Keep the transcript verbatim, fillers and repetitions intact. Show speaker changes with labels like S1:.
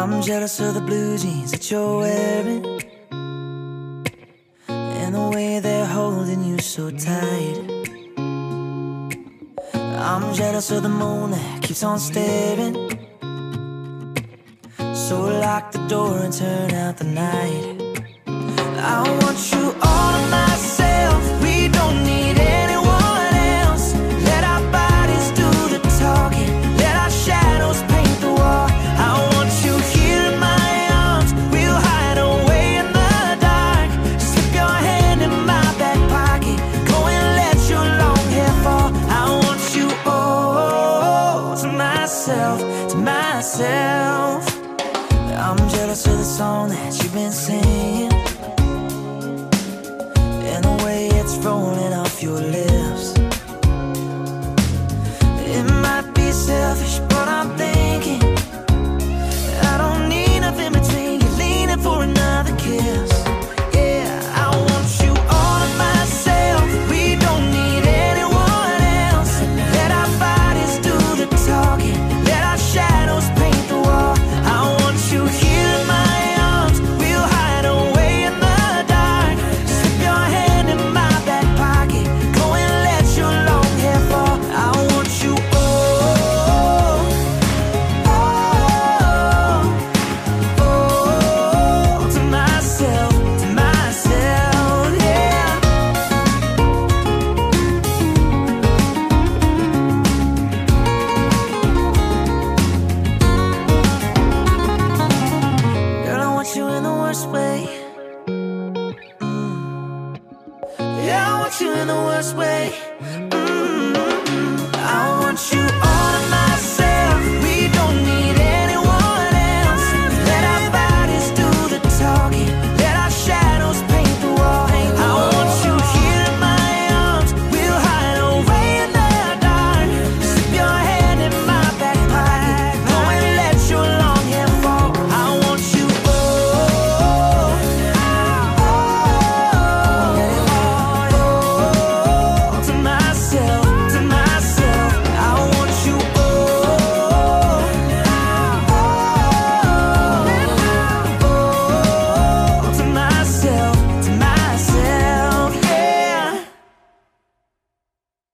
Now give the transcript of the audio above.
S1: I'm jealous of the blue jeans that you're wearing, and the way they're holding you so tight. I'm jealous of the moon that keeps on staring, so lock the door and turn out the night. I want you all to myself, we don't need anyone else. Let our bodies do the talking, let our shadows paint the wall. I want you here in my arms, we'll hide away in the dark. Slip your hand in my back pocket, go and let your long hair fall. I want you all to myself, to myself. I'm jealous of the song that you've been singing, and the way it's rolling off your lips. It might be selfish, but I'm thinking I don't need nothing between you, leaning for another kiss. Yeah, I want you all to myself, we don't need anyone else. Let our bodies do the talking, let our shadows paint the wall. I want you here in my arms, we'll hide away in the dark. Slip your hand in my back pocket, go and let your long hair fall. I want you all, all, all to myself, to myself, yeah. Girl, I want you in the worst way. Mm. Yeah, I want you in the worst way.